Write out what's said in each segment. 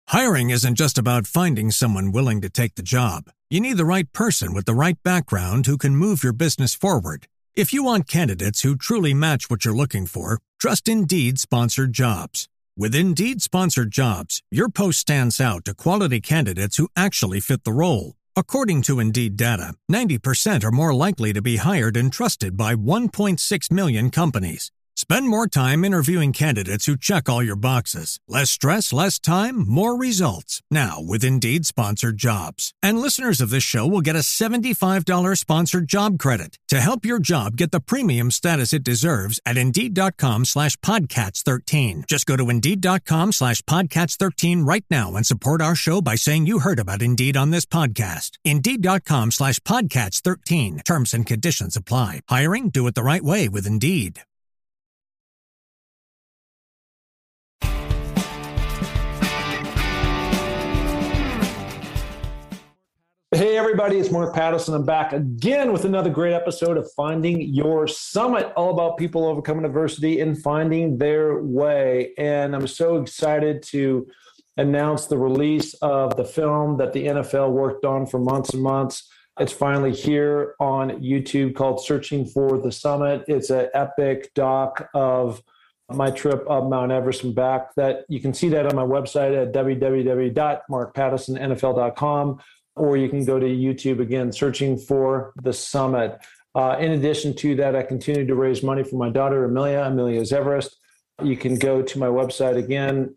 Hiring isn't just about finding someone willing to take the job. You need the right person with the right background who can move your business forward. If you want candidates who truly match what you're looking for, trust Indeed-sponsored jobs. With Indeed-sponsored jobs, your post stands out to quality candidates who actually fit the role. According to Indeed data, 90% are more likely to be hired and trusted by 1.6 million companies. Spend more time interviewing candidates who check all your boxes. Less stress, less time, more results. Now, with Indeed-sponsored jobs. And listeners of this show will get a $75 sponsored job credit to help your job get the premium status it deserves at Indeed.com/Podcats13. Just go to Indeed.com/Podcats13 right now and support our show by saying you heard about Indeed on this podcast. Indeed.com/Podcats13. Terms and conditions apply. Hiring? Do it the right way with Indeed. Hey everybody, it's Mark Patterson. I'm back again with another great episode of Finding Your Summit, all about people overcoming adversity and finding their way. And I'm so excited to announce the release of the film that the NFL worked on for months and months. It's finally here on YouTube called Searching for the Summit. It's an epic doc of my trip up Mount Everest and back. That you can see that on my website at www.markpattersonnfl.com. Or you can go to YouTube again, Searching for the Summit. In addition to that, I continue to raise money for my daughter, Amelia's Everest. You can go to my website again,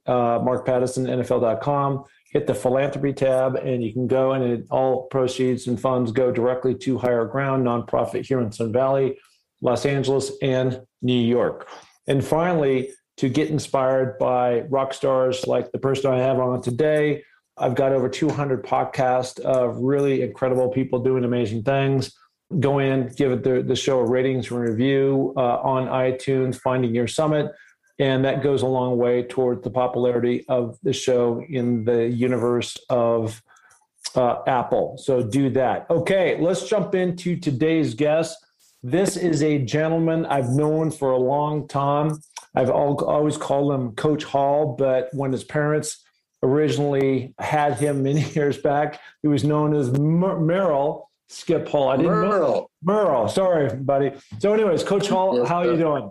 markpattersonnfl.com, hit the philanthropy tab, and you can go and all proceeds and funds go directly to Higher Ground, nonprofit here in Sun Valley, Los Angeles, and New York. And finally, to get inspired by rock stars like the person I have on today, I've got over 200 podcasts of really incredible people doing amazing things. Go in, give it the show a ratings and review on iTunes, Finding Your Summit. And that goes a long way toward the popularity of the show in the universe of Apple. So do that. Okay, let's jump into today's guest. This is a gentleman I've known for a long time. I've always called him Coach Hall, but when his parents originally had him many years back, he was known as Merrill Skip Hall. I didn't know. Merrill. Sorry, buddy. So anyways, Coach Hall, how are you doing?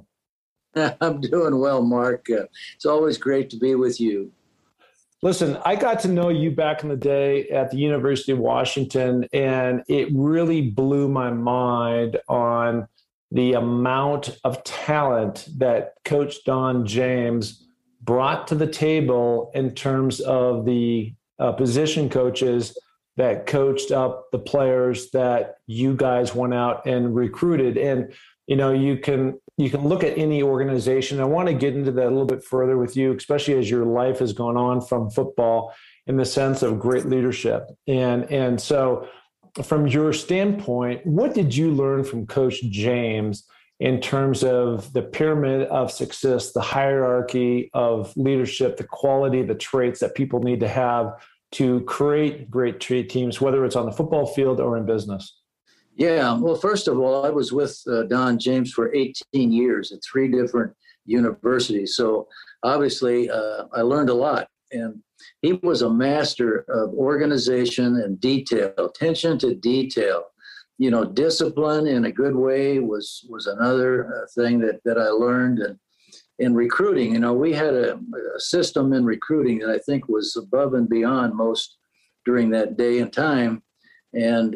I'm doing well, Mark. It's always great to be with you. Listen, I got to know you back in the day at the University of Washington, and it really blew my mind on the amount of talent that Coach Don James brought to the table in terms of the position coaches that coached up the players that you guys went out and recruited. And, you know, you can look at any organization. I want to get into that a little bit further with you, especially as your life has gone on from football in the sense of great leadership. And so from your standpoint, what did you learn from Coach James in terms of the pyramid of success, the hierarchy of leadership, the quality, the traits that people need to have to create great teams, whether it's on the football field or in business? Yeah, well, first of all, I was with Don James for 18 years at 3 different universities. So obviously I learned a lot. And he was a master of organization and detail, attention to detail. You know, discipline in a good way was another thing that I learned. And in recruiting, you know, we had a system in recruiting that I think was above and beyond most during that day and time. And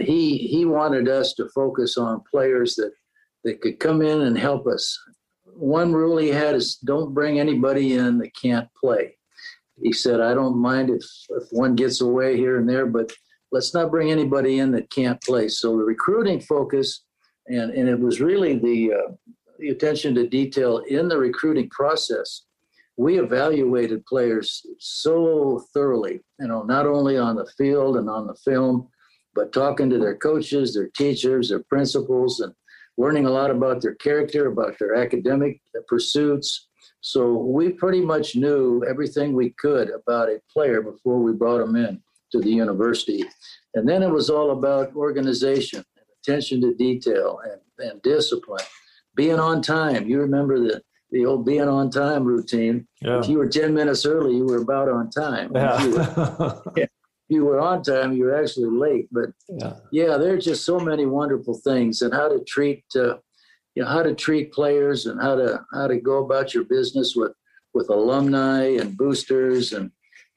he wanted us to focus on players that could come in and help us. One rule he had is don't bring anybody in that can't play. He said, I don't mind if one gets away here and there, but let's not bring anybody in that can't play. So the recruiting focus, and it was really the attention to detail in the recruiting process. We evaluated players so thoroughly, you know, not only on the field and on the film, but talking to their coaches, their teachers, their principals, and learning a lot about their character, about their academic pursuits. So we pretty much knew everything we could about a player before we brought him in to the university. And then it was all about organization and attention to detail and discipline, being on time. You remember the the old being on time routine. Yeah. If you were 10 minutes early, you were about on time. Yeah. If you were on time, you were actually late. But yeah, there's just so many wonderful things, and how to treat players, and how to go about your business with alumni and boosters. And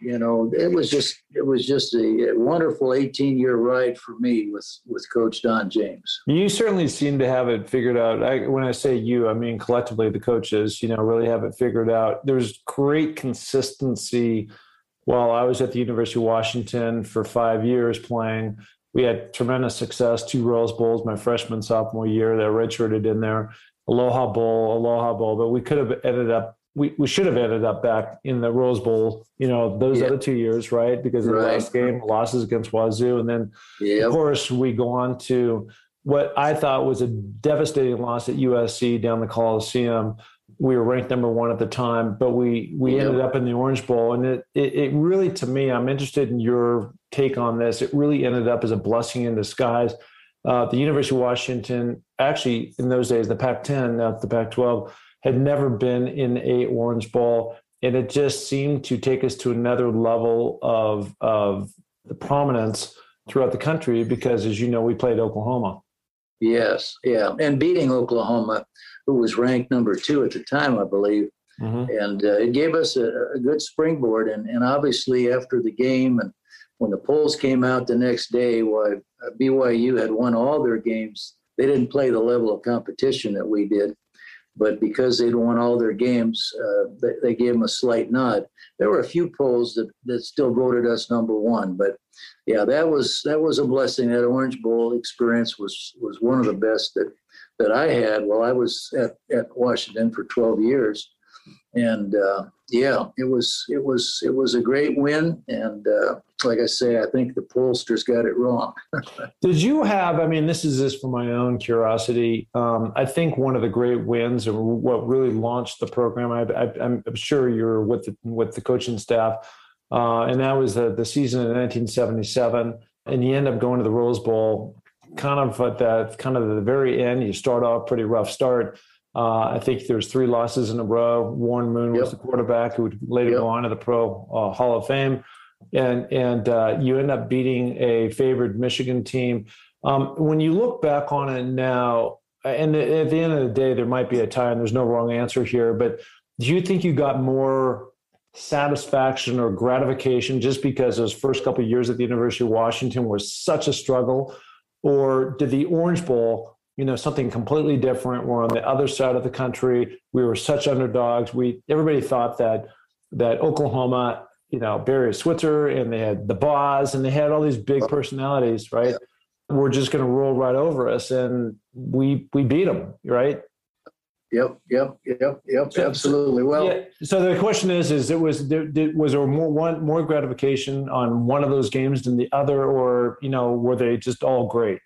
it was just a wonderful 18-year ride for me with Coach Don James. You certainly seem to have it figured out. When I say you, I mean collectively the coaches, really have it figured out. There's great consistency. While I was at the University of Washington for 5 years playing, we had tremendous success, 2 Rose Bowls my freshman, sophomore year that redshirted in there, Aloha Bowl, but we could have ended up we should have ended up back in the Rose Bowl, those other 2 years, right? Because of the last game, losses against Wazoo. And then, of course, we go on to what I thought was a devastating loss at USC down the Coliseum. We were ranked number 1 at the time, but we ended up in the Orange Bowl. And it really, to me, I'm interested in your take on this. It really ended up as a blessing in disguise. The University of Washington, actually, in those days, the Pac-10, not the Pac-12, had never been in a Orange Bowl, and it just seemed to take us to another level of the prominence throughout the country because, as you know, we played Oklahoma. Yes, yeah, and beating Oklahoma, who was ranked number 2 at the time, I believe, and it gave us a good springboard. And obviously, after the game and when the polls came out the next day, BYU had won all their games. They didn't play the level of competition that we did. But because they'd won all their games, they gave them a slight nod. There were a few polls that still voted us number 1. But, yeah, that was a blessing. That Orange Bowl experience was one of the best that I had while I was at Washington for 12 years. And, it was a great win. And like I say, I think the pollsters got it wrong. Did you have, this is just for my own curiosity. I think one of the great wins and what really launched the program, I'm sure you're with the coaching staff, and that was the season in 1977. And you end up going to the Rose Bowl kind of at the very end. You start off pretty rough start. I think there's 3 losses in a row. Warren Moon was the quarterback who would later go on to the Pro Hall of Fame. And you end up beating a favored Michigan team. When you look back on it now, and at the end of the day, there might be a tie, and there's no wrong answer here, but do you think you got more satisfaction or gratification just because those first couple of years at the University of Washington were such a struggle? Or did the Orange Bowl, something completely different? We're on the other side of the country. We were such underdogs. Everybody thought that Oklahoma, Barry Switzer, and they had the Boz, and they had all these big personalities, right? We're just going to roll right over us, and we beat them, right? Yep, absolutely. Well, so the question was there more gratification on one of those games than the other, or were they just all great?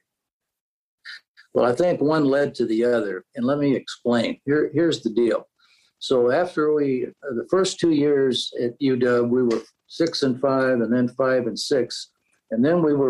Well, I think one led to the other, and let me explain. Here's the deal. So after the first 2 years at UW, we were 6-5, and then 5-6, and then we were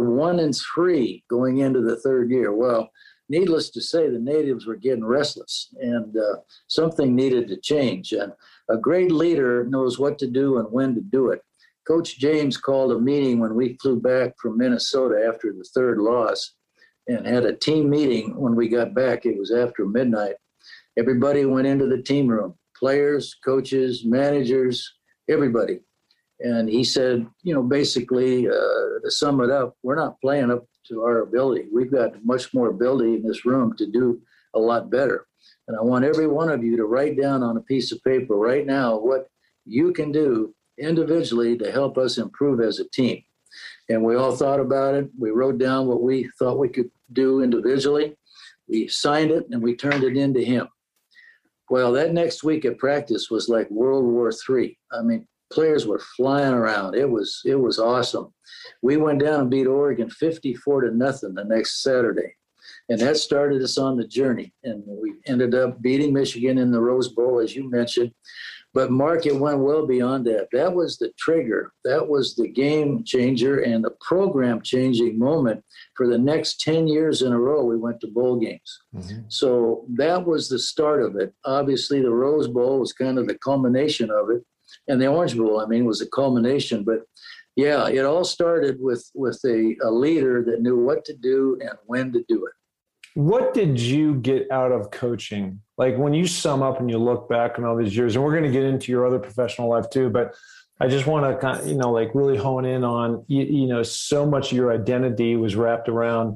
1-3 going into the third year. Well, needless to say, the natives were getting restless, and something needed to change. And a great leader knows what to do and when to do it. Coach James called a meeting when we flew back from Minnesota after the third loss, and had a team meeting when we got back. It was after midnight. Everybody went into the team room, players, coaches, managers, everybody. And he said, basically, to sum it up, we're not playing up to our ability. We've got much more ability in this room to do a lot better. And I want every one of you to write down on a piece of paper right now what you can do individually to help us improve as a team. And we all thought about it. We wrote down what we thought we could do individually. We signed it, and we turned it into him. Well, that next week at practice was like World War III. Players were flying around. It was awesome. We went down and beat Oregon 54-0 the next Saturday. And that started us on the journey. And we ended up beating Michigan in the Rose Bowl, as you mentioned. But Mark, it went well beyond that. That was the trigger. That was the game changer and the program changing moment. For the next 10 years in a row, we went to bowl games. Mm-hmm. So that was the start of it. Obviously, the Rose Bowl was kind of the culmination of it. And the Orange Bowl, was a culmination. But yeah, it all started with a leader that knew what to do and when to do it. What did you get out of coaching? Like when you sum up and you look back on all these years, and we're going to get into your other professional life too, but I just want to kind of, really hone in on, so much of your identity was wrapped around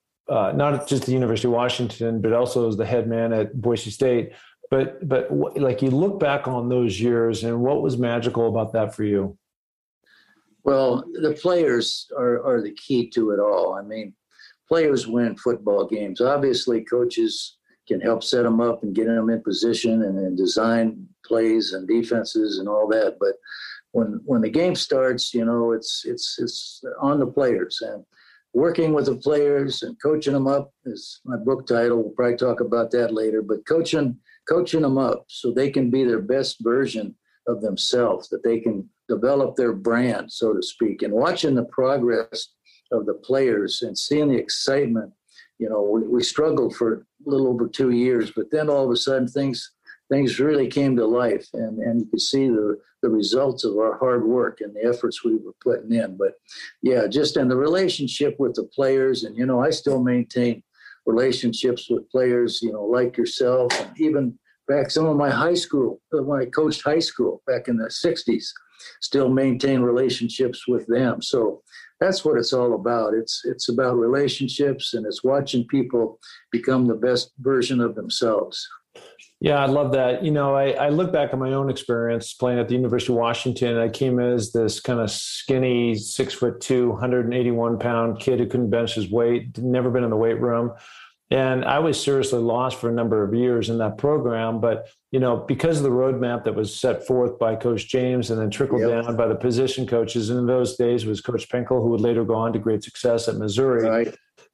not just the University of Washington, but also as the head man at Boise State. But you look back on those years and what was magical about that for you? Well, the players are the key to it all. Players win football games. Obviously, coaches can help set them up and get them in position and design plays and defenses and all that. But when the game starts, it's on the players, and working with the players and coaching them up is my book title. We'll probably talk about that later. But coaching them up so they can be their best version of themselves, that they can develop their brand, so to speak, and watching the progress of the players and seeing the excitement. We struggled for a little over 2 years, but then all of a sudden things really came to life, and you could see the results of our hard work and the efforts we were putting in. But yeah, just in the relationship with the players, and I still maintain relationships with players, like yourself, and even back some of my high school, when I coached high school back in the 60s, still maintain relationships with them. So that's what it's all about. It's about relationships, and it's watching people become the best version of themselves. Yeah, I love that. I look back at my own experience playing at the University of Washington. I came as this kind of skinny, 6'2", 181-pound kid who couldn't bench his weight, never been in the weight room. And I was seriously lost for a number of years in that program. But, because of the roadmap that was set forth by Coach James and then trickled down by the position coaches, and in those days was Coach Pinkel, who would later go on to great success at Missouri. Right.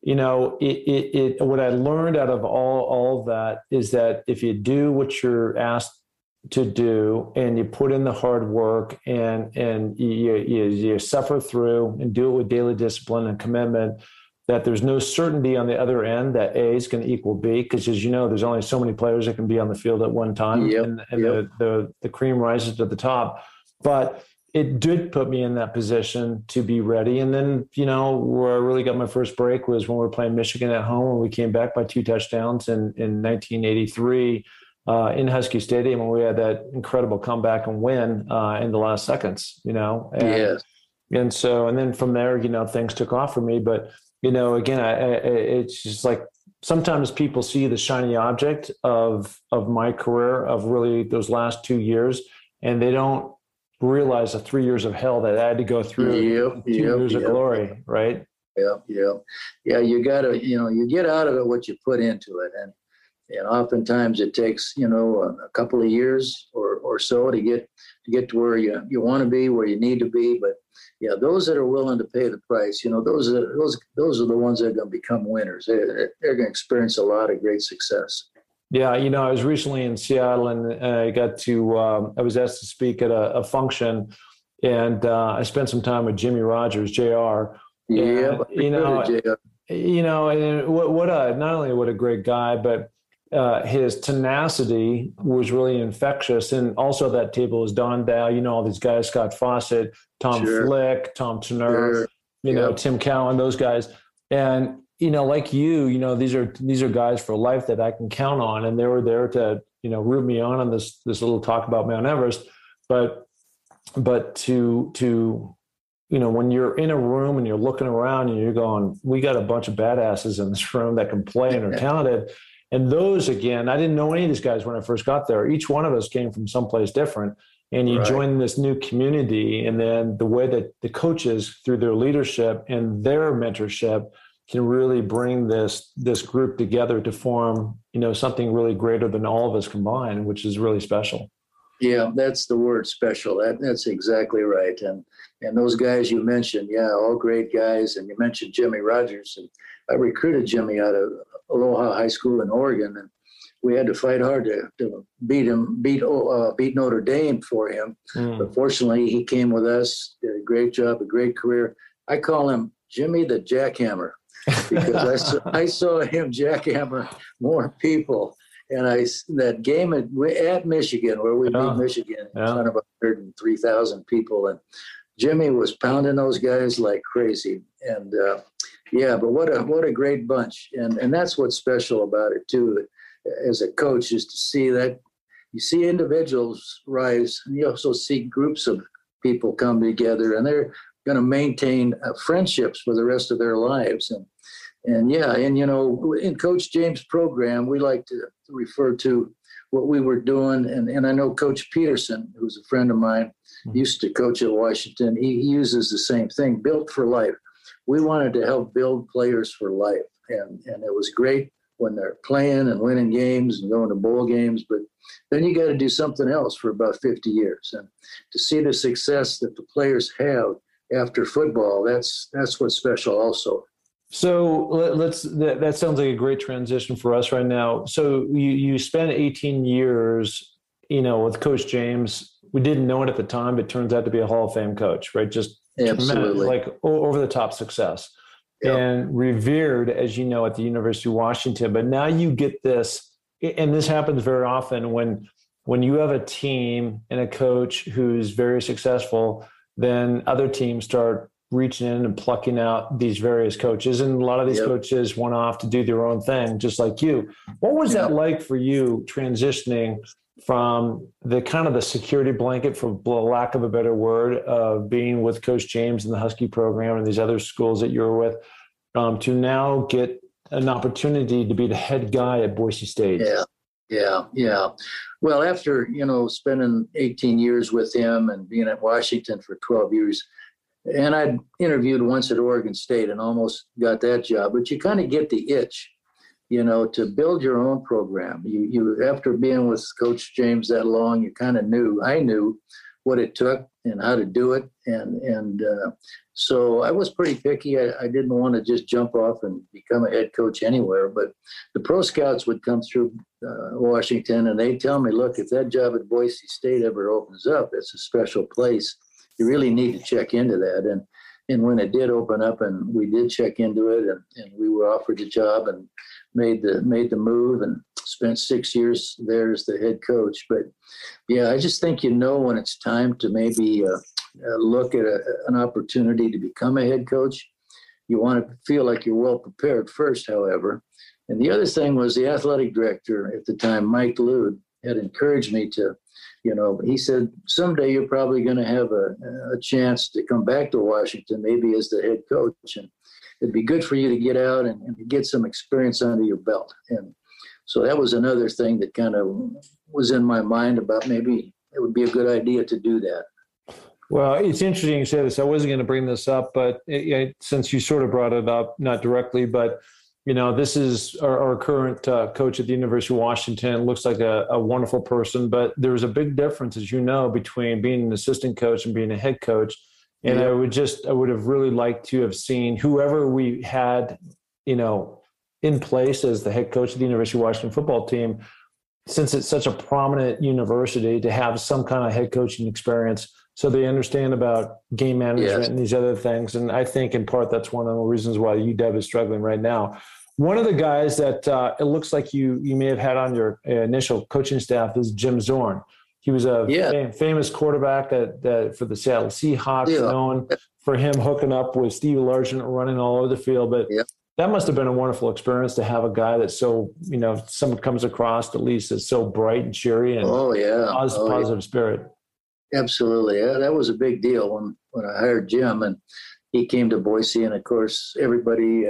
What I learned out of all of that is that if you do what you're asked to do and you put in the hard work and you suffer through and do it with daily discipline and commitment, that there's no certainty on the other end that A is going to equal B, because as you know, there's only so many players that can be on the field at one time, and the cream rises to the top. But it did put me in that position to be ready. And then, where I really got my first break was when we were playing Michigan at home, and we came back by 2 touchdowns in 1983 in Husky Stadium, and we had that incredible comeback and win in the last seconds, Yes. And then from there, things took off for me. But again, it's just like sometimes people see the shiny object of my career, of really those last 2 years, and they don't realize the 3 years of hell that I had to go through. 2 years of glory, right? Yeah. You gotta, you get out of it what you put into it, and oftentimes it takes a couple of years or so to get to where you want to be, where you need to be. But yeah, those that are willing to pay the price, those are the ones that are going to become winners. They're going to experience a lot of great success. Yeah, I was recently in Seattle, and I was asked to speak at a function, and I spent some time with Jimmy Rogers, JR. Yeah, JR. And not only what a great guy, but his tenacity was really infectious. And also that table was Don Dow, all these guys, Scott Fawcett, Tom Flick, Tom Turner, Tim Cowan, those guys. And, like these are guys for life that I can count on. And they were there to, root me on this little talk about Mount Everest. But to when you're in a room and you're looking around and you're going, we got a bunch of badasses in this room that can play and are talented. And those, again, I didn't know any of these guys when I first got there. Each one of us came from someplace different. And you join this new community, and then the way that the coaches, through their leadership and their mentorship, can really bring this group together to form, something really greater than all of us combined, which is really special. Yeah, that's the word, special. That's exactly right. And those guys you mentioned, all great guys. And you mentioned Jimmy Rogers, and I recruited Jimmy out of Aloha High School in Oregon, and we had to fight hard to beat Notre Dame for him. But fortunately, he came with us, did a great job, a great career. I call him Jimmy the Jackhammer because I saw him jackhammer more people. And that game at Michigan, where we beat Michigan in front of 103,000 people, and Jimmy was pounding those guys like crazy. And but what a great bunch. And that's what's special about it too, as a coach, is to see that you see individuals rise, and you also see groups of people come together, and they're going to maintain friendships for the rest of their lives. And in Coach James' program, we like to refer to what we were doing. And I know Coach Peterson, who's a friend of mine, used to coach at Washington. He uses the same thing, built for life. We wanted to help build players for life. And it was great when they're playing and winning games and going to bowl games. But then you got to do something else for about 50 years. And to see the success that the players have after football, that's what's special also. So that sounds like a great transition for us right now. So you spent 18 years, with Coach James. We didn't know it at the time, but turns out to be a Hall of Fame coach, right? Just absolutely, like over the top success, and revered, as you know, at the University of Washington. But now you get this, and this happens very often when you have a team and a coach who's very successful, then other teams start reaching in and plucking out these various coaches. And a lot of these coaches went off to do their own thing, just like you. What was that like for you, transitioning from the kind of the security blanket, for lack of a better word, of being with Coach James and the Husky program and these other schools that you were with, to now get an opportunity to be the head guy at Boise State? Yeah. Well, after, spending 18 years with him and being at Washington for 12 years, and I'd interviewed once at Oregon State and almost got that job, but you kind of get the itch, to build your own program. You after being with Coach James that long, I knew what it took and how to do it. And so I was pretty picky. I didn't want to just jump off and become a head coach anywhere, but the pro scouts would come through Washington and they'd tell me, look, if that job at Boise State ever opens up, it's a special place. You really need to check into that. And when it did open up, and we did check into it, and we were offered a job and made the move and spent 6 years there as the head coach. But yeah, I just think when it's time to maybe look at an opportunity to become a head coach. You want to feel like you're well prepared first, however. And the other thing was the athletic director at the time, Mike Lude, had encouraged me to, he said, someday you're probably going to have a chance to come back to Washington, maybe as the head coach. And it'd be good for you to get out and get some experience under your belt. And so that was another thing that kind of was in my mind about maybe it would be a good idea to do that. Well, it's interesting you say this. I wasn't going to bring this up, but since you sort of brought it up, not directly, but this is our current coach at the University of Washington. Looks like a wonderful person, but there's a big difference, as you know, between being an assistant coach and being a head coach. And I would have really liked to have seen whoever we had, in place as the head coach of the University of Washington football team, since it's such a prominent university, to have some kind of head coaching experience so they understand about game management and these other things. And I think in part that's one of the reasons why UW is struggling right now. One of the guys that it looks like you may have had on your initial coaching staff is Jim Zorn. He was a famous quarterback for the Seattle Seahawks, known for him hooking up with Steve Largent, running all over the field. But that must have been a wonderful experience to have a guy that's so, someone comes across at least as so bright and cheery and positive spirit. Absolutely. Yeah, that was a big deal when I hired Jim, and he came to Boise, and of course everybody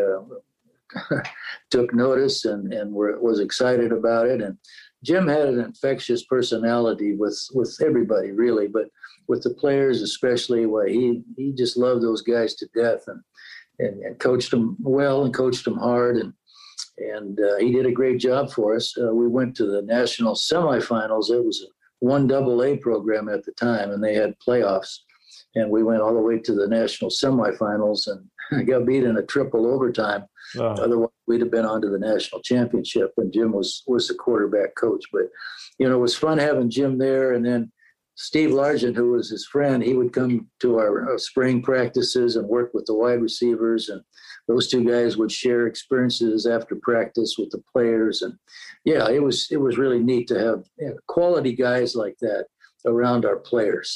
took notice and was excited about it. And Jim had an infectious personality with everybody, really, but with the players especially. Why he just loved those guys to death, and coached them well and coached them hard, and he did a great job for us. We went to the national semifinals. It was a 1AA program at the time, and they had playoffs, and we went all the way to the national semifinals, and got beat in a triple overtime. Oh. Otherwise, we'd have been on to the national championship. And Jim was the quarterback coach. But, it was fun having Jim there. And then Steve Largent, who was his friend, he would come to our spring practices and work with the wide receivers. And those two guys would share experiences after practice with the players. And yeah, it was really neat to have quality guys like that around our players.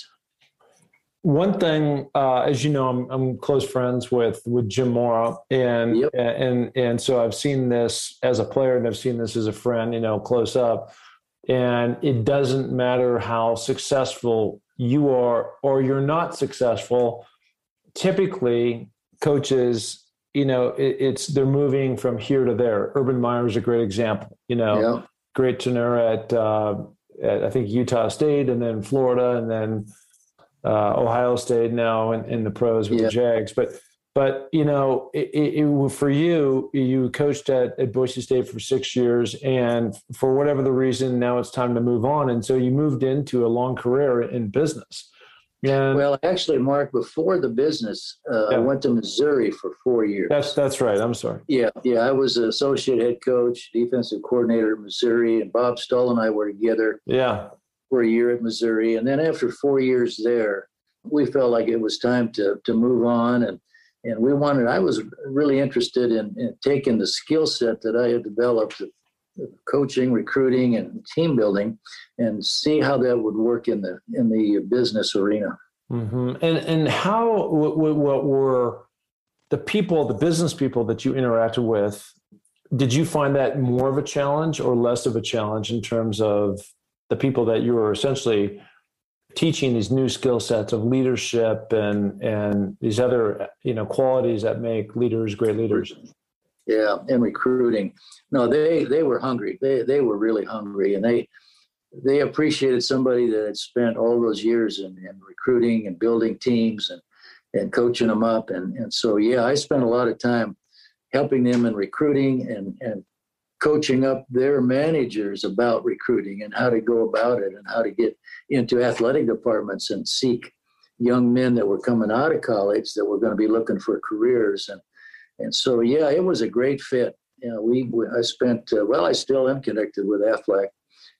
One thing, as you know, I'm close friends with Jim Mora, and Yep. and so I've seen this as a player, and I've seen this as a friend, close up. And it doesn't matter how successful you are or you're not successful. Typically, coaches, they're moving from here to there. Urban Meyer is a great example. Yeah. Great tenure at I think Utah State, and then Florida, and then Ohio State now in the pros with the Jags. But for you coached at Boise State for 6 years, and for whatever the reason, now it's time to move on. And so you moved into a long career in business. Well, actually, Mark, before the business, I went to Missouri for 4 years. That's right. I'm sorry. Yeah. I was an associate head coach, defensive coordinator at Missouri, and Bob Stull and I were together for a year at Missouri. And then after 4 years there, we felt like it was time to move on. And I was really interested in taking the skill set that I had developed of coaching, recruiting, and team building, and see how that would work in the business arena. Mm-hmm. And how, what were the business people that you interacted with, did you find that more of a challenge or less of a challenge in terms of the people that you were essentially teaching these new skill sets of leadership and these other, qualities that make leaders great leaders? Yeah, and recruiting. No, they were hungry. They were really hungry, and they appreciated somebody that had spent all those years in recruiting and building teams and coaching them up. And so, I spent a lot of time helping them in recruiting and coaching up their managers about recruiting and how to go about it and how to get into athletic departments and seek young men that were coming out of college that were going to be looking for careers. And so, it was a great fit. I spent, I still am connected with Aflac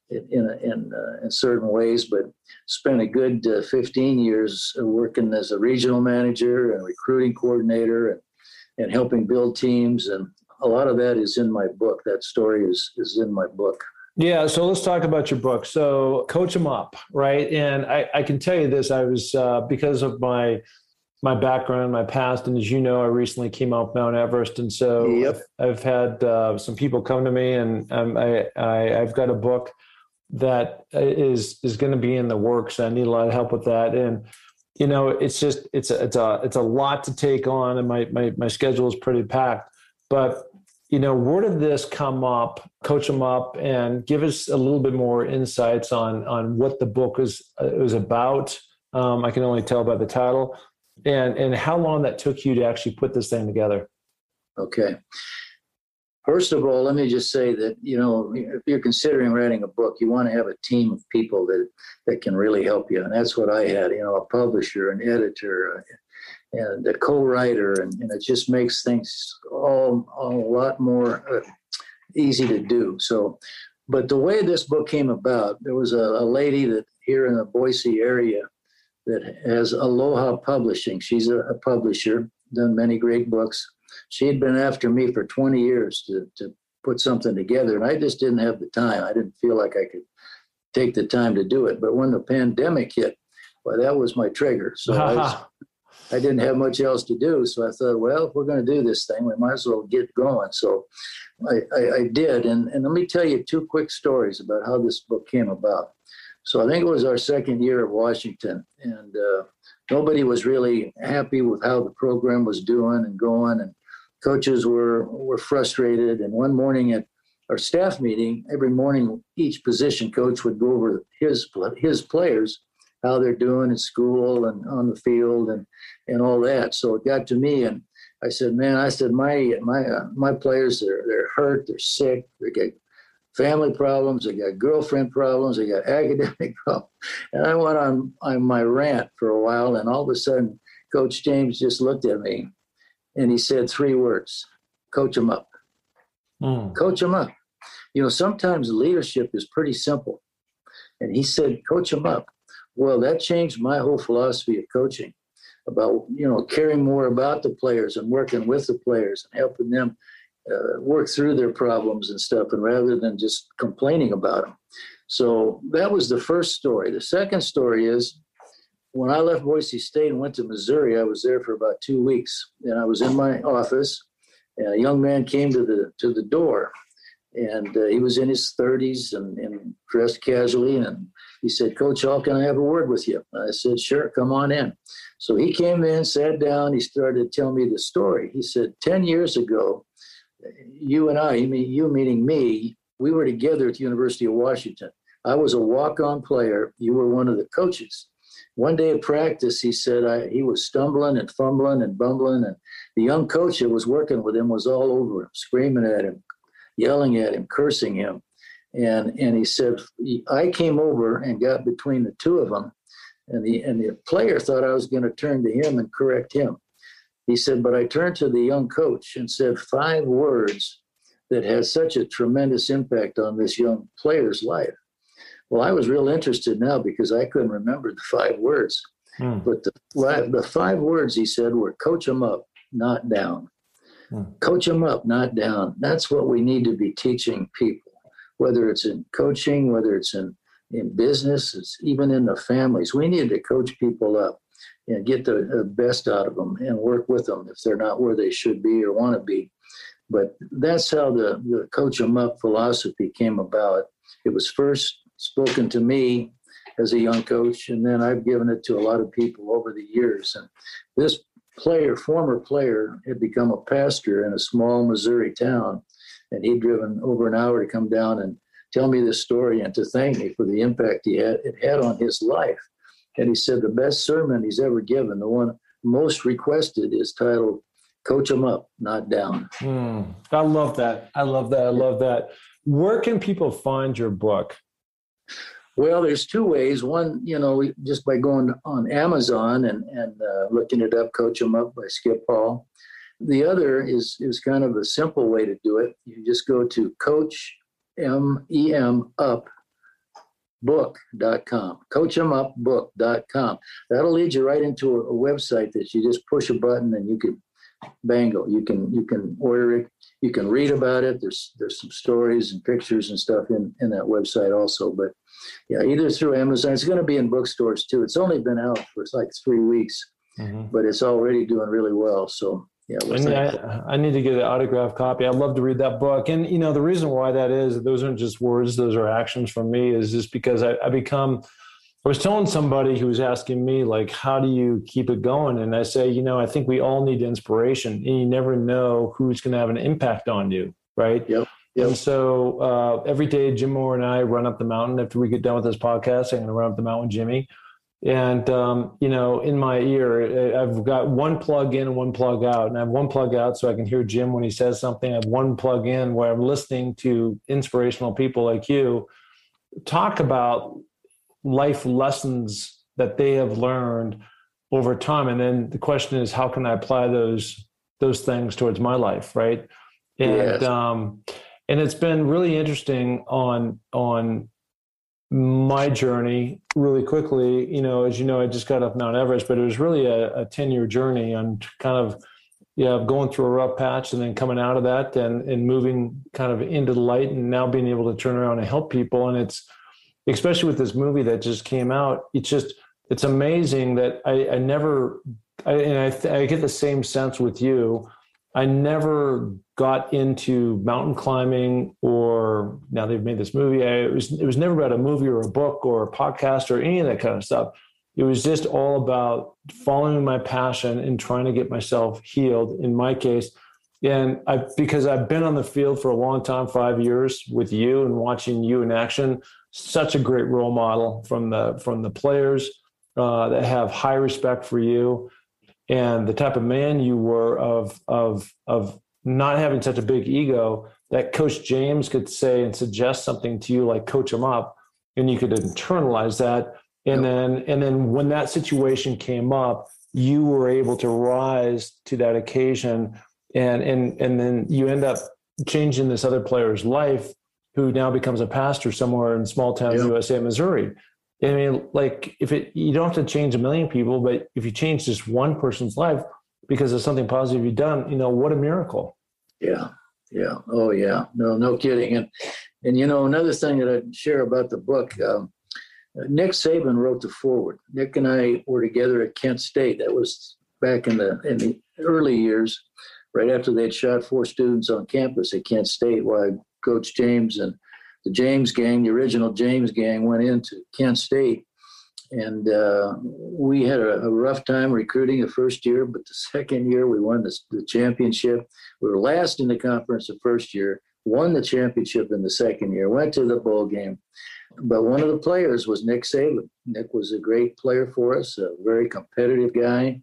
in certain ways, but spent a good 15 years working as a regional manager and recruiting coordinator and helping build teams. And a lot of that is in my book. That story is in my book. Yeah. So let's talk about your book. So Coach 'em Up, right? And I can tell you this, I was, because of my background, my past, and as you know, I recently came off Mount Everest. And so I've had some people come to me, and I've got a book that is going to be in the works. I need a lot of help with that. And, it's just, it's a lot to take on, and my schedule is pretty packed. But, where did this come up, Coach 'em Up, and give us a little bit more insights on what the book is about. I can only tell by the title, and how long that took you to actually put this thing together. Okay. First of all, let me just say that, if you're considering writing a book, you want to have a team of people that can really help you. And that's what I had, a publisher, an editor, and a co-writer, and it just makes things all a lot more easy to do. So, but the way this book came about, there was a lady that here in the Boise area that has Aloha Publishing. She's a publisher, done many great books. She had been after me for 20 years to put something together, and I just didn't have the time. I didn't feel like I could take the time to do it. But when the pandemic hit, well, that was my trigger. So I didn't have much else to do. So I thought, well, if we're going to do this thing, we might as well get going. So I did. And let me tell you two quick stories about how this book came about. So I think it was our second year at Washington, and nobody was really happy with how the program was doing and going, and coaches were frustrated. And one morning at our staff meeting, every morning each position coach would go over his players, how they're doing in school and on the field and all that. So it got to me, and I said, my players, they're hurt, they're sick, they get family problems, they got girlfriend problems, they got academic problems. And I went on my rant for a while, and all of a sudden, Coach James just looked at me, And he said 3 words: coach them up. Coach them up. Sometimes leadership is pretty simple. And he said, coach them up. Well, that changed my whole philosophy of coaching, about, caring more about the players and working with the players and helping them work through their problems and stuff, and rather than just complaining about them. So that was the first story. The second story is, when I left Boise State and went to Missouri, I was there for about 2 weeks, and I was in my office, and a young man came to the door, and he was in his 30s and dressed casually, and he said, "Coach Hall, can I have a word with you?" I said, "Sure, come on in." So he came in, sat down, he started telling me the story. He said, 10 years ago, you and I, you meaning me, we were together at the University of Washington. I was a walk-on player. You were one of the coaches. One day at practice, he said he was stumbling and fumbling and bumbling, and the young coach that was working with him was all over him, screaming at him, yelling at him, cursing him. And he said, I came over and got between the two of them, and the player thought I was going to turn to him and correct him. He said, but I turned to the young coach and said 5 words that had such a tremendous impact on this young player's life. Well, I was real interested now because I couldn't remember the 5 words. But the 5 words he said were coach them up, not down. Coach them up, not down. That's what we need to be teaching people, whether it's in coaching, whether it's in business, it's even in the families. We need to coach people up and get the best out of them and work with them if they're not where they should be or want to be. But that's how the coach them up philosophy came about. It was first spoken to me as a young coach, and then I've given it to a lot of people over the years. And this former player, had become a pastor in a small Missouri town, and he'd driven over an hour to come down and tell me this story and to thank me for the impact it had on his life. And he said the best sermon he's ever given, the one most requested, is titled "Coach 'em Up, Not Down." I love that. I love that. Where can people find your book? Well, there's 2 ways. One, just by going on Amazon and looking it up, Coach 'em Up by Skip Hall. The other is kind of a simple way to do it. You just go to CoachEmUpBook.com, CoachEmUpBook.com. That'll lead you right into a website that you just push a button and you can, bango, you can order it. You can read about it. There's some stories and pictures and stuff in that website also. But yeah, either through Amazon. It's going to be in bookstores too. It's only been out for like 3 weeks, but it's already doing really well. So yeah, I need to get an autographed copy. I'd love to read that book. And the reason why that is, those aren't just words; those are actions from me. Is just because I was telling somebody who was asking me, like, how do you keep it going? And I say, I think we all need inspiration, and you never know who's going to have an impact on you, right? Yep. And so every day, Jim Moore and I run up the mountain. After we get done with this podcast, I'm going to run up the mountain with Jimmy. And, in my ear, I've got one plug in and one plug out. And I have one plug out so I can hear Jim when he says something. I have one plug in where I'm listening to inspirational people like you talk about life lessons that they have learned over time. And then the question is, how can I apply those things towards my life, right? And Yes. And it's been really interesting on my journey really quickly. As you know, I just got up Mount Everest, but it was really a 10-year journey on kind of going through a rough patch and then coming out of that and moving kind of into the light and now being able to turn around and help people. And it's, especially with this movie that just came out, it's amazing that I get the same sense with you. I never got into mountain climbing, or now they've made this movie. It was never about a movie or a book or a podcast or any of that kind of stuff. It was just all about following my passion and trying to get myself healed in my case. And because I've been on the field for a long time, 5 years with you and watching you in action, such a great role model from the players that have high respect for you. And the type of man you were of not having such a big ego that Coach James could say and suggest something to you like coach him up, and you could internalize that. And then when that situation came up, you were able to rise to that occasion, and then you end up changing this other player's life, who now becomes a pastor somewhere in small town USA, Missouri. I mean, like, you don't have to change a million people, but if you change just one person's life because of something positive you've done, what a miracle. Yeah. Yeah. Oh, yeah. No kidding. And another thing that I'd share about the book, Nick Saban wrote the foreword. Nick and I were together at Kent State. That was back in the early years, right after they'd shot 4 students on campus at Kent State, while Coach James and the James gang, the original James gang, went into Kent State. And we had a rough time recruiting the first year, but the second year we won the championship. We were last in the conference the first year, won the championship in the second year, went to the bowl game. But one of the players was Nick Saban. Nick was a great player for us, a very competitive guy,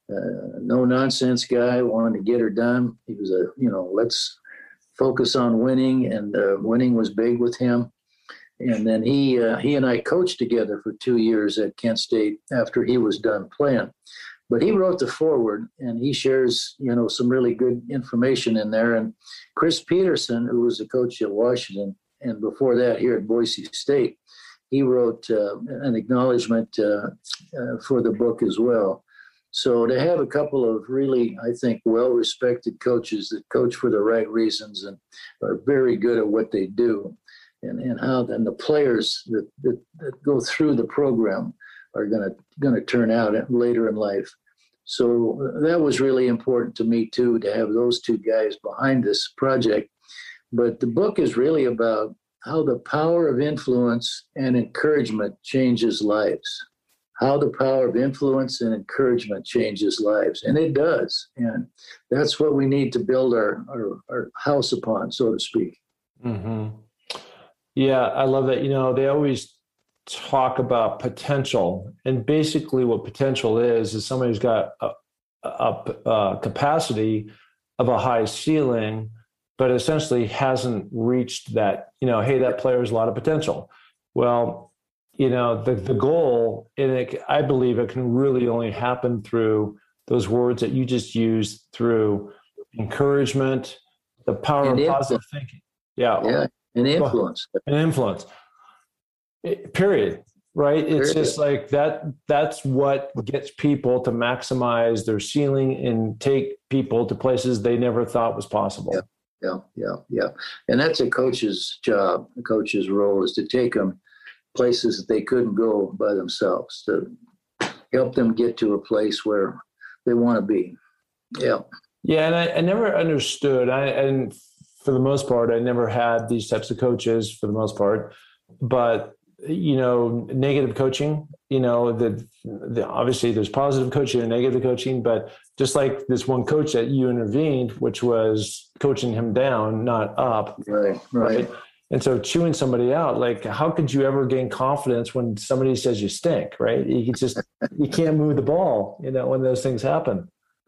no-nonsense guy, wanted to get her done. He was let's focus on winning, and winning was big with him. And then he and I coached together for 2 years at Kent State after he was done playing. But he wrote the foreword, and he shares, some really good information in there. And Chris Peterson, who was the coach at Washington, and before that here at Boise State, he wrote an acknowledgement for the book as well. So to have a couple of really, I think, well-respected coaches that coach for the right reasons and are very good at what they do, and how then the players that go through the program are going to turn out later in life. So that was really important to me too, to have those two guys behind this project. But the book is really about how the power of influence and encouragement changes lives. How the power of influence and encouragement changes lives. And it does. And that's what we need to build our house upon, so to speak. Mm-hmm. Yeah, I love that. They always talk about potential. And basically what potential is somebody who's got a capacity of a high ceiling, but essentially hasn't reached that, hey, that player has a lot of potential. Well, the goal, and I believe it can really only happen through those words that you just used, through encouragement, the power of positive thinking. Yeah. And influence. And influence. Period. Right? It's just like that. That's what gets people to maximize their ceiling and take people to places they never thought was possible. Yeah. And that's a coach's job. A coach's role is to take them places that they couldn't go by themselves, to help them get to a place where they want to be. Yeah. Yeah. And I never understood. And for the most part, I never had these types of coaches for the most part, but negative coaching, obviously there's positive coaching and negative coaching, but just like this one coach that you intervened, which was coaching him down, not up. Right. And so chewing somebody out, like, how could you ever gain confidence when somebody says you stink, right? You can't move the ball, when those things happen.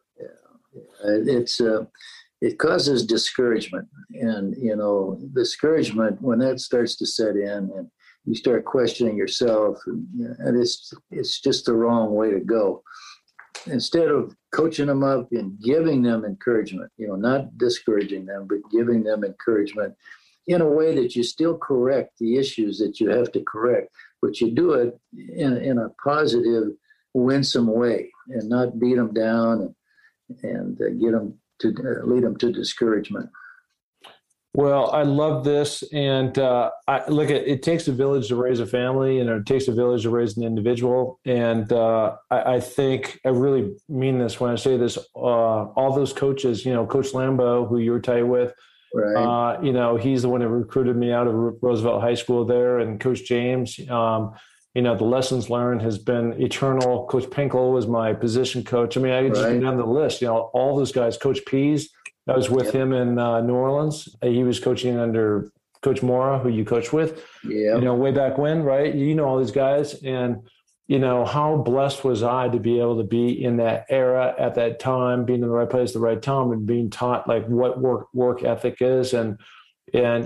Yeah. It causes discouragement, and, discouragement, when that starts to set in and you start questioning yourself, and it's just the wrong way to go. Instead of coaching them up and giving them encouragement, not discouraging them, but giving them encouragement in a way that you still correct the issues that you have to correct, but you do it in a positive, winsome way, and not beat them down and get them to lead them to discouragement. Well, I love this. And it takes a village to raise a family, and it takes a village to raise an individual. And I think I really mean this when I say this. All those coaches, Coach Lambeau, who you were tight with, right. He's the one who recruited me out of Roosevelt High School there, and Coach James. The lessons learned has been eternal. Coach Pinkel was my position coach. I mean, I could just go down the list. All those guys. Coach Pease, I was with him in New Orleans. He was coaching under Coach Mora, who you coached with. Yeah. Way back when, right? All these guys, and how blessed was I to be able to be in that era at that time, being in the right place at the right time, and being taught like what work ethic is, and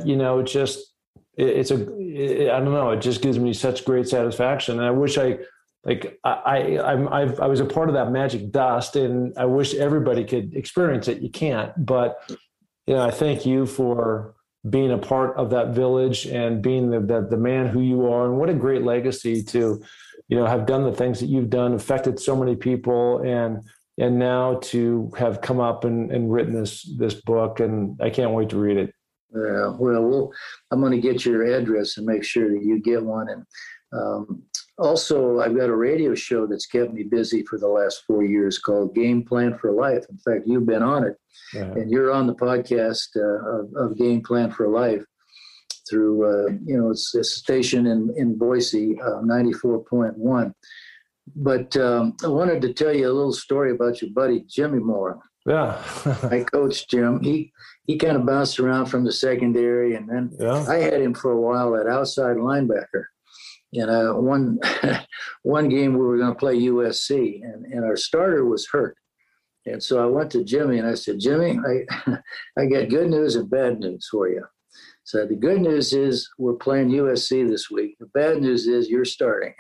just. I don't know. It just gives me such great satisfaction. And I wish I like I was a part of that magic dust, and I wish everybody could experience it. You can't, but I thank you for being a part of that village and being the man who you are, and what a great legacy to, have done the things that you've done, affected so many people, and now to have come up and written this book, and I can't wait to read it. Yeah, well, I'm going to get your address and make sure that you get one. And also, I've got a radio show that's kept me busy for the last 4 years called Game Plan for Life. In fact, you've been on it, and you're on the podcast of Game Plan for Life through, it's a station in Boise, 94.1. But I wanted to tell you a little story about your buddy, Jimmy Moore. Yeah. I coached Jim. He kind of bounced around from the secondary, and then I had him for a while at outside linebacker. And one game we were going to play USC, and our starter was hurt. And so I went to Jimmy and I said, Jimmy, I got good news and bad news for you. So the good news is we're playing USC this week. The bad news is you're starting.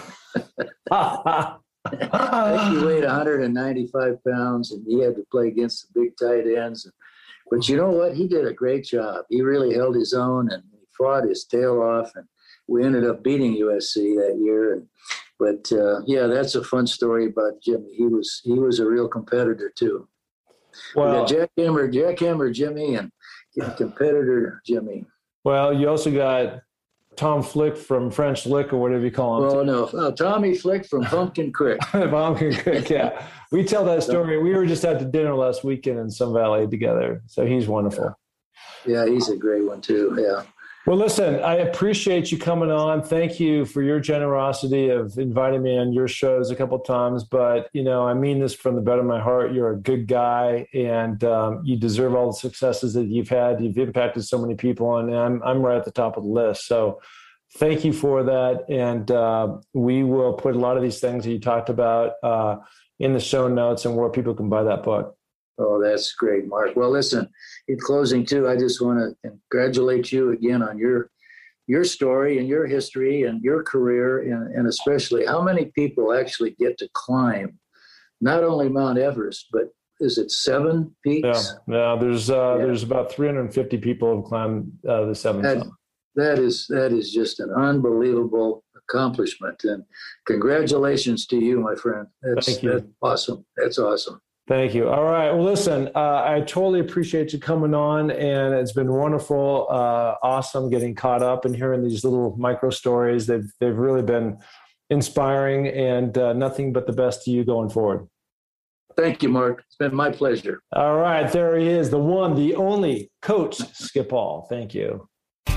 I think he weighed 195 pounds, and he had to play against the big tight ends. But you know what? He did a great job. He really held his own, and he fought his tail off, and we ended up beating USC that year. But that's a fun story about Jimmy. He was a real competitor too. Well, we got Jackhammer Jimmy and competitor Jimmy. Well, you also got Tom Flick from French Lick, or whatever you call him. Oh, no, Tommy Flick from Pumpkin Creek. Pumpkin Creek, yeah. We tell that story. We were just at the dinner last weekend in Sun Valley together, so he's wonderful. Yeah, he's a great one too, yeah. Well, listen, I appreciate you coming on. Thank you for your generosity of inviting me on your shows a couple of times. But, I mean this from the bottom of my heart. You're a good guy, and you deserve all the successes that you've had. You've impacted so many people, and I'm right at the top of the list. So thank you for that. And we will put a lot of these things that you talked about in the show notes and where people can buy that book. Oh, that's great, Mark. Well, listen, in closing, too, I just want to congratulate you again on your story and your history and your career, and especially how many people actually get to climb not only Mount Everest, but is it 7 peaks? Yeah. There's about 350 people who have climbed the 7 summits. That is just an unbelievable accomplishment, and congratulations to you, my friend. Thank you. That's awesome. That's awesome. Thank you. All right. Well, listen, I totally appreciate you coming on, and it's been wonderful, awesome getting caught up and hearing these little micro stories. They've really been inspiring, and nothing but the best to you going forward. Thank you, Mark. It's been my pleasure. All right. There he is, the one, the only Coach Skip Hall. Thank you.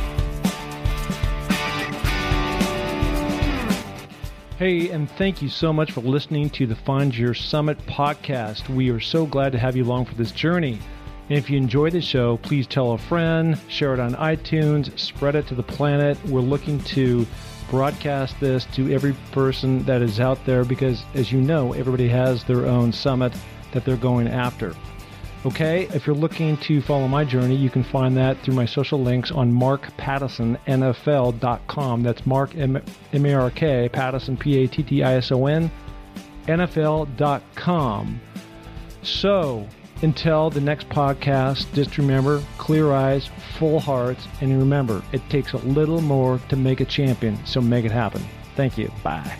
Hey, and thank you so much for listening to the Find Your Summit podcast. We are so glad to have you along for this journey. And if you enjoy the show, please tell a friend, share it on iTunes, spread it to the planet. We're looking to broadcast this to every person that is out there because, as you know, everybody has their own summit that they're going after. Okay, if you're looking to follow my journey, you can find that through my social links on markpattison.nfl.com. That's Mark, M-A-R-K, Pattison, P-A-T-T-I-S-O-N, NFL.com. So, until the next podcast, just remember, clear eyes, full hearts, and remember, it takes a little more to make a champion, so make it happen. Thank you. Bye.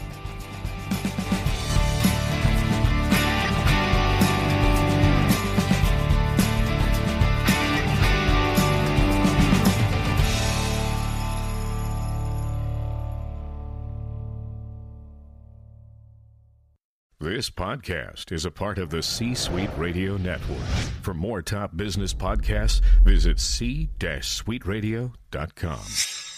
This podcast is a part of the C-Suite Radio Network. For more top business podcasts, visit c-suiteradio.com.